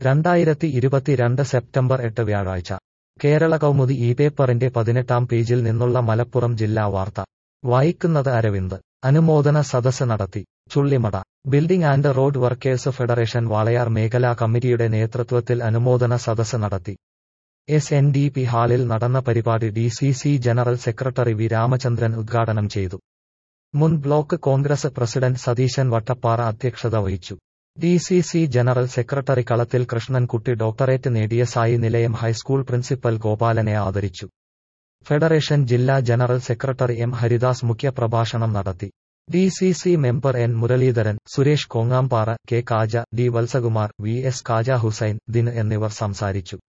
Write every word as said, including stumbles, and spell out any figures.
രണ്ടായിരത്തി ഇരുപത്തിരണ്ട് സെപ്റ്റംബർ എട്ട് വ്യാഴാഴ്ച കേരള കൗമുദി ഈ പേപ്പറിന്റെ പതിനെട്ടാം പേജിൽ നിന്നുള്ള മലപ്പുറം ജില്ലാ വാർത്ത വായിക്കുന്നത് അരവിന്ദ് അനുമോദന സദസ്സ് നടത്തി. Chullimada building and road workers federation Walayar മേഖലാ കമ്മിറ്റിയുടെ നേതൃത്വത്തിൽ അനുമോദന സദസ്സ് നടത്തി. എസ് എൻ ഡി പി ഹാളിൽ നടന്ന പരിപാടി D C C general secretary V Ramachandran ഉദ്ഘാടനം ചെയ്തു. മുൻ block Congress president Satheesan Vattappara അധ്യക്ഷത വഹിച്ചു. D C C general secretary Kalathil Krishnankutty doctorate നേടിയ സായി നിലയം ഹൈസ്കൂൾ പ്രിൻസിപ്പൽ ഗോപാലനെ ആദരിച്ചു. ഫെഡറേഷൻ ജില്ലാ ജനറൽ സെക്രട്ടറി എം ഹരിദാസ് മുഖ്യപ്രഭാഷണം നടത്തി. D C C member N Muraleedharan, Suresh Kongampara, K Kaja, D Vatsakumar, V S Kaja Hussain, Din എന്നിവർ സംസാരിച്ചു.